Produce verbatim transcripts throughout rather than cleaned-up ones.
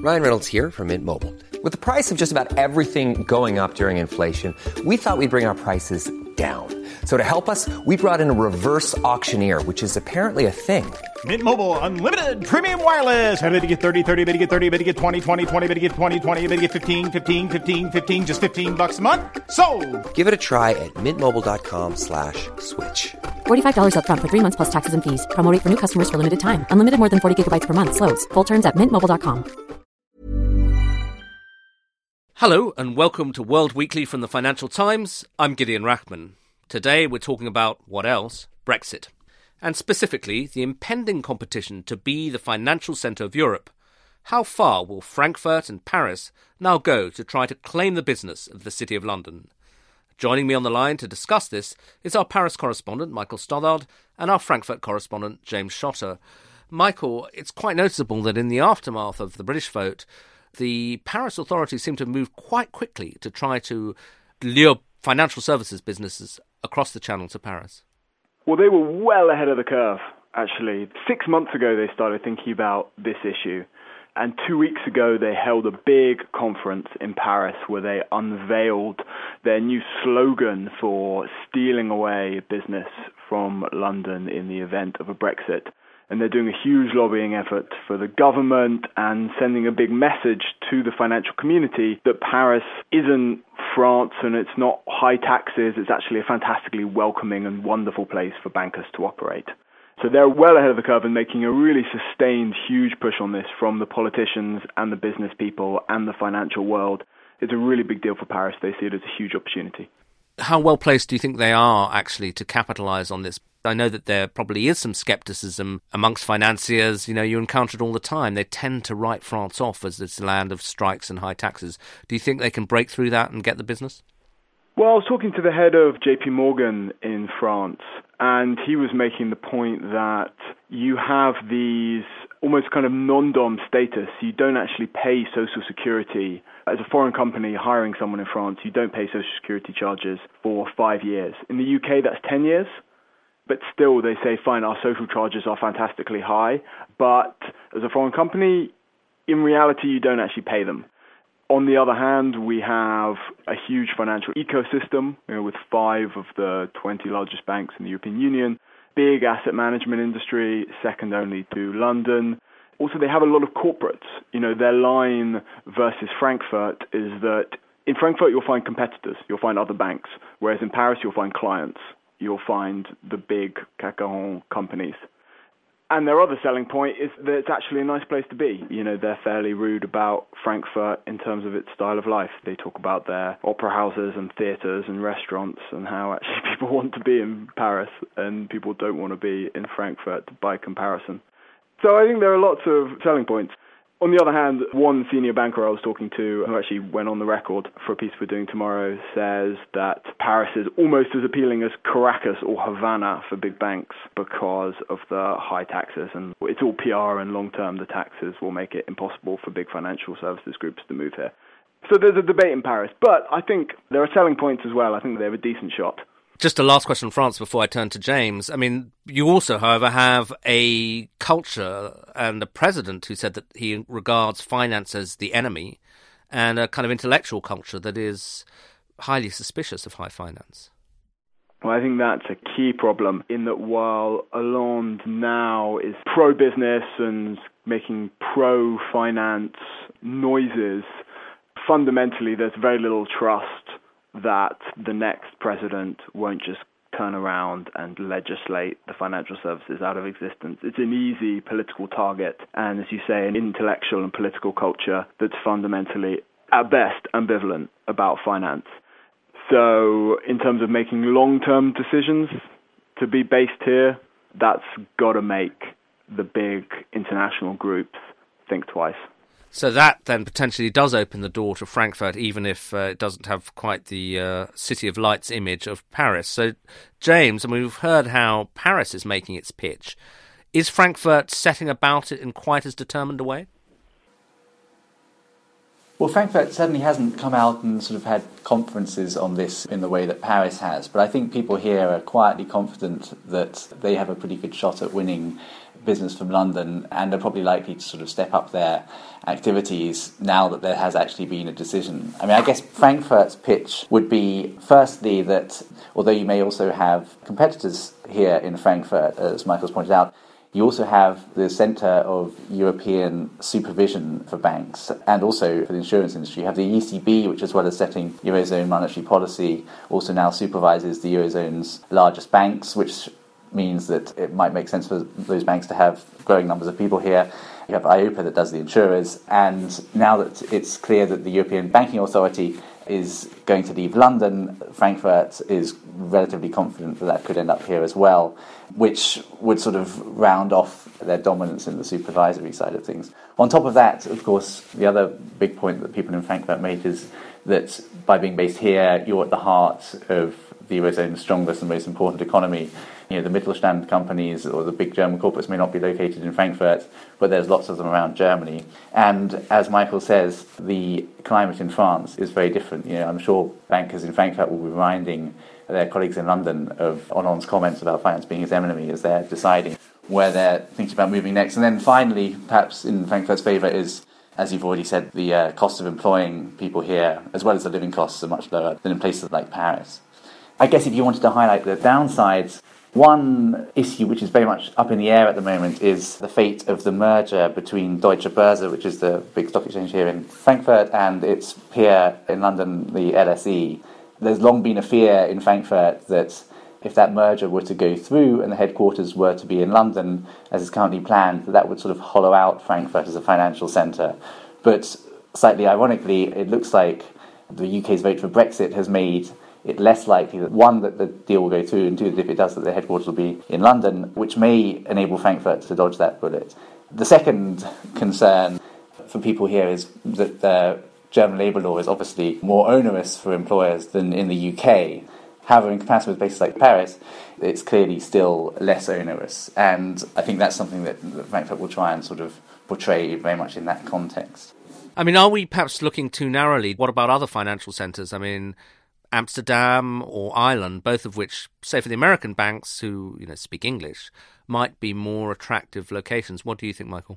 Ryan Reynolds here from Mint Mobile. With the price of just about everything going up during inflation, we thought we'd bring our prices down. So to help us, we brought in a reverse auctioneer, which is apparently a thing. Mint Mobile Unlimited Premium Wireless. How to get thirty, thirty, how to get thirty, how to get twenty, twenty, twenty, how to get twenty, twenty, how to get fifteen, fifteen, fifteen, fifteen, just fifteen bucks a month? Sold! Give it a try at mintmobile.com slash switch. forty-five dollars up front for three months plus taxes and fees. Promo rate for new customers for limited time. Unlimited more than forty gigabytes per month. Slows full terms at mint mobile dot com. Hello and welcome to World Weekly from the Financial Times. I'm Gideon Rachman. Today we're talking about, what else? Brexit. And specifically, the impending competition to be the financial centre of Europe. How far will Frankfurt and Paris now go to try to claim the business of the City of London? Joining me on the line to discuss this is our Paris correspondent, Michael Stothard, and our Frankfurt correspondent, James Schotter. Michael, it's quite noticeable that in the aftermath of the British vote, the Paris authorities seem to move quite quickly to try to lure financial services businesses across the channel to Paris. Well, they were well ahead of the curve, actually. Six months ago, they started thinking about this issue. And two weeks ago, they held a big conference in Paris where they unveiled their new slogan for stealing away business from London in the event of a Brexit. And they're doing a huge lobbying effort for the government and sending a big message to the financial community that Paris isn't France and it's not high taxes. It's actually a fantastically welcoming and wonderful place for bankers to operate. So they're well ahead of the curve and making a really sustained, huge push on this from the politicians and the business people and the financial world. It's a really big deal for Paris. They see it as a huge opportunity. How well placed do you think they are actually to capitalise on this? I know that there probably is some scepticism amongst financiers. You know, you encounter it all the time. They tend to write France off as this land of strikes and high taxes. Do you think they can break through that and get the business? Well, I was talking to the head of J P Morgan in France, and he was making the point that you have these almost kind of non-dom status. You don't actually pay Social Security. As a foreign company hiring someone in France, you don't pay Social Security charges for five years. In the U K, that's ten years. But still, they say, fine, our social charges are fantastically high. But as a foreign company, in reality, you don't actually pay them. On the other hand, we have a huge financial ecosystem, you know, with five of the twenty largest banks in the European Union, big asset management industry, second only to London. Also, they have a lot of corporates. You know, their line versus Frankfurt is that in Frankfurt, you'll find competitors, you'll find other banks, whereas in Paris, you'll find clients. You'll find the big C A C one hundred companies. And their other selling point is that it's actually a nice place to be. You know, they're fairly rude about Frankfurt in terms of its style of life. They talk about their opera houses and theatres and restaurants and how actually people want to be in Paris and people don't want to be in Frankfurt by comparison. So I think there are lots of selling points. On the other hand, one senior banker I was talking to, who actually went on the record for a piece we're doing tomorrow, says that Paris is almost as appealing as Caracas or Havana for big banks because of the high taxes. And it's all P R, and long-term the taxes will make it impossible for big financial services groups to move here. So there's a debate in Paris. But I think there are selling points as well. I think they have a decent shot. Just a last question on France before I turn to James. I mean, you also, however, have a culture and a president who said that he regards finance as the enemy, and a kind of intellectual culture that is highly suspicious of high finance. Well, I think that's a key problem in that while Hollande now is pro-business and making pro-finance noises, fundamentally there's very little trust that the next president won't just turn around and legislate the financial services out of existence. It's an easy political target, and as you say, an intellectual and political culture that's fundamentally, at best, ambivalent about finance. So in terms of making long-term decisions to be based here, that's got to make the big international groups think twice. So that then potentially does open the door to Frankfurt, even if uh, it doesn't have quite the uh, City of Lights image of Paris. So, James, I mean, we've heard how Paris is making its pitch. Is Frankfurt setting about it in quite as determined a way? Well, Frankfurt certainly hasn't come out and sort of had conferences on this in the way that Paris has, but I think people here are quietly confident that they have a pretty good shot at winning business from London, and are probably likely to sort of step up their activities now that there has actually been a decision. I mean, I guess Frankfurt's pitch would be, firstly, that although you may also have competitors here in Frankfurt, as Michael's pointed out, you also have the centre of European supervision for banks and also for the insurance industry. You have the E C B, which, as well as setting Eurozone monetary policy, also now supervises the Eurozone's largest banks, which means that it might make sense for those banks to have growing numbers of people here. You have I O P A that does the insurers, and now that it's clear that the European Banking Authority is going to leave London, Frankfurt is relatively confident that that could end up here as well, which would sort of round off their dominance in the supervisory side of things. On top of that, of course, the other big point that people in Frankfurt make is that by being based here, you're at the heart of the Eurozone's strongest and most important economy. You know, the Mittelstand companies or the big German corporates may not be located in Frankfurt, but there's lots of them around Germany. And as Michael says, the climate in France is very different. You know, I'm sure bankers in Frankfurt will be reminding their colleagues in London of Hollande's comments about finance being his enemy as they're deciding where they're thinking about moving next. And then finally, perhaps in Frankfurt's favour is, as you've already said, the uh, cost of employing people here, as well as the living costs, are much lower than in places like Paris. I guess if you wanted to highlight the downsides, one issue which is very much up in the air at the moment is the fate of the merger between Deutsche Börse, which is the big stock exchange here in Frankfurt, and its peer in London, the L S E. There's long been a fear in Frankfurt that if that merger were to go through and the headquarters were to be in London, as is currently planned, that that would sort of hollow out Frankfurt as a financial centre. But slightly ironically, it looks like the U K's vote for Brexit has made it less likely that, one, that the deal will go through, and two, that if it does, that the headquarters will be in London, which may enable Frankfurt to dodge that bullet. The second concern for people here is that the German labour law is obviously more onerous for employers than in the U K. However, in comparison with places like Paris, it's clearly still less onerous. And I think that's something that Frankfurt will try and sort of portray very much in that context. I mean, are we perhaps looking too narrowly? What about other financial centres? I mean, Amsterdam or Ireland, both of which, say for the American banks who, you know, speak English, might be more attractive locations. What do you think, Michael?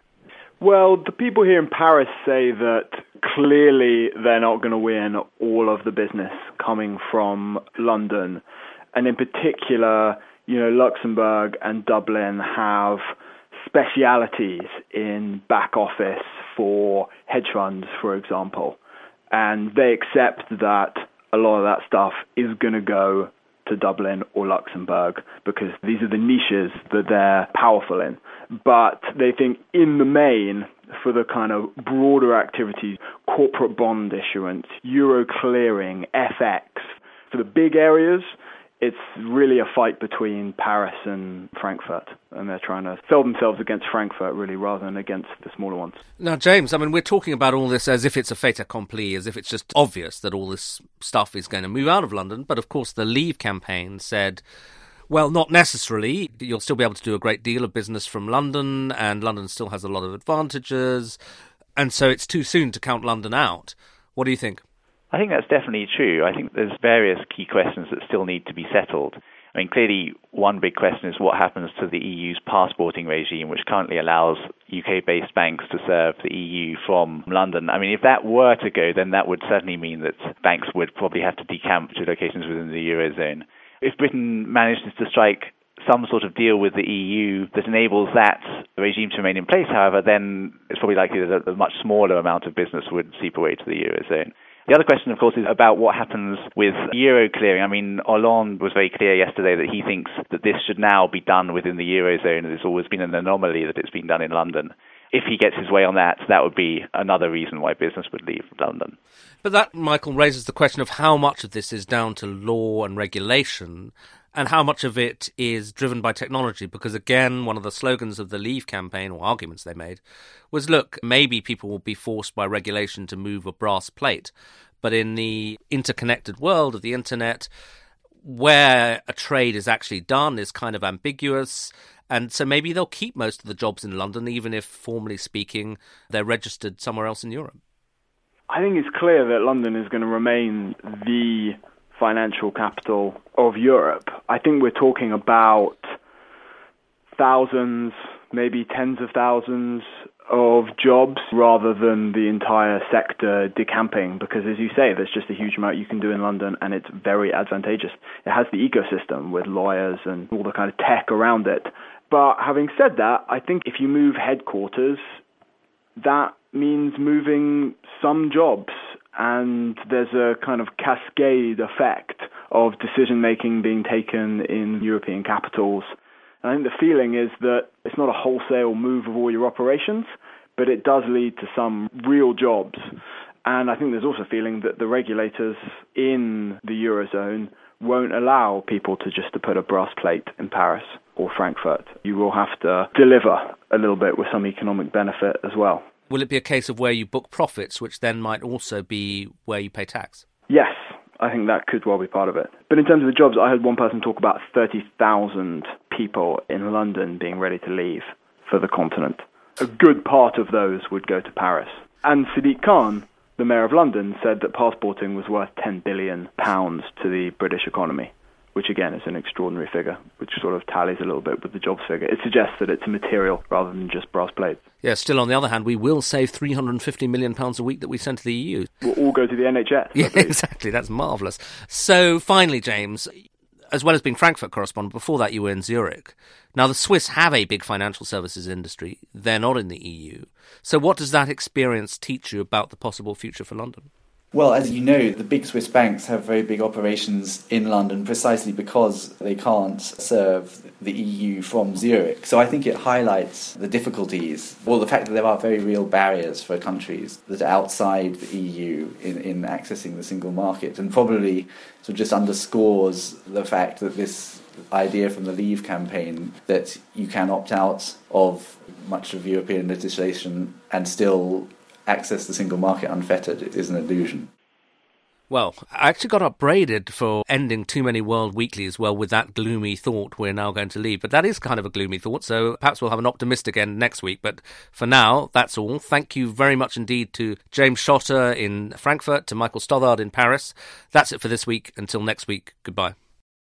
Well, the people here in Paris say that clearly they're not going to win all of the business coming from London. And in particular, you know, Luxembourg and Dublin have specialities in back office for hedge funds, for example. And they accept that a lot of that stuff is going to go to Dublin or Luxembourg because these are the niches that they're powerful in. But they think in the main, for the kind of broader activities, corporate bond issuance, euro clearing, F X, for the big areas, it's really a fight between Paris and Frankfurt, and they're trying to sell themselves against Frankfurt, really, rather than against the smaller ones. Now, James, I mean, we're talking about all this as if it's a fait accompli, as if it's just obvious that all this stuff is going to move out of London. But, of course, the Leave campaign said, well, not necessarily. You'll still be able to do a great deal of business from London, and London still has a lot of advantages. And so it's too soon to count London out. What do you think? I think that's definitely true. I think there's various key questions that still need to be settled. I mean, clearly, one big question is what happens to the E U's passporting regime, which currently allows U K-based banks to serve the E U from London. I mean, if that were to go, then that would certainly mean that banks would probably have to decamp to locations within the Eurozone. If Britain manages to strike some sort of deal with the E U that enables that regime to remain in place, however, then it's probably likely that a much smaller amount of business would seep away to the Eurozone. The other question, of course, is about what happens with euro clearing. I mean, Hollande was very clear yesterday that he thinks that this should now be done within the Eurozone, and it's always been an anomaly that it's been done in London. If he gets his way on that, that would be another reason why business would leave London. But that, Michael, raises the question of how much of this is down to law and regulation and how much of it is driven by technology. Because, again, one of the slogans of the Leave campaign, or arguments they made, was, look, maybe people will be forced by regulation to move a brass plate. But in the interconnected world of the internet, where a trade is actually done is kind of ambiguous. And so maybe they'll keep most of the jobs in London, even if, formally speaking, they're registered somewhere else in Europe. I think it's clear that London is going to remain the financial capital of Europe. I think we're talking about thousands, maybe tens of thousands of jobs rather than the entire sector decamping, because as you say, there's just a huge amount you can do in London and it's very advantageous. It has the ecosystem with lawyers and all the kind of tech around it. But having said that, I think if you move headquarters, that means moving some jobs, and there's a kind of cascade effect of decision-making being taken in European capitals. And I think the feeling is that it's not a wholesale move of all your operations, but it does lead to some real jobs. And I think there's also a feeling that the regulators in the Eurozone won't allow people to just to put a brass plate in Paris or Frankfurt. You will have to deliver a little bit with some economic benefit as well. Will it be a case of where you book profits, which then might also be where you pay tax? Yes, I think that could well be part of it. But in terms of the jobs, I heard one person talk about thirty thousand people in London being ready to leave for the continent. A good part of those would go to Paris. And Sadiq Khan, the mayor of London, said that passporting was worth ten billion pounds to the British economy, which again is an extraordinary figure, which sort of tallies a little bit with the jobs figure. It suggests that it's material rather than just brass plates. Yeah, still on the other hand, we will save three hundred fifty million pounds a week that we send to the E U. We'll all go to the N H S. Yeah, exactly. That's marvellous. So finally, James, as well as being Frankfurt correspondent, before that you were in Zurich. Now, the Swiss have a big financial services industry. They're not in the E U. So what does that experience teach you about the possible future for London? Well, as you know, the big Swiss banks have very big operations in London precisely because they can't serve the E U from Zurich. So I think it highlights the difficulties, or the fact that there are very real barriers for countries that are outside the E U in, in accessing the single market, and probably sort of just underscores the fact that this idea from the Leave campaign that you can opt out of much of European legislation and still access the single market unfettered is an illusion. Well, I actually got upbraided for ending too many World Weeklies, well, with that gloomy thought, we're now going to leave. But that is kind of a gloomy thought, so perhaps we'll have an optimistic end next week. But for now, that's all. Thank you very much indeed to James Schotter in Frankfurt, to Michael Stothard in Paris. That's it for this week. Until next week, goodbye.